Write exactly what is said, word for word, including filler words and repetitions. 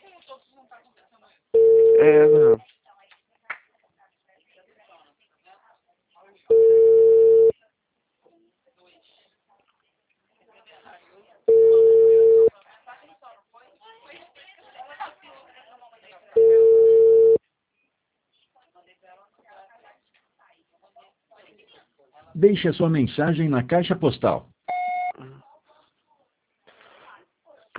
É, não. Deixe a sua mensagem na caixa postal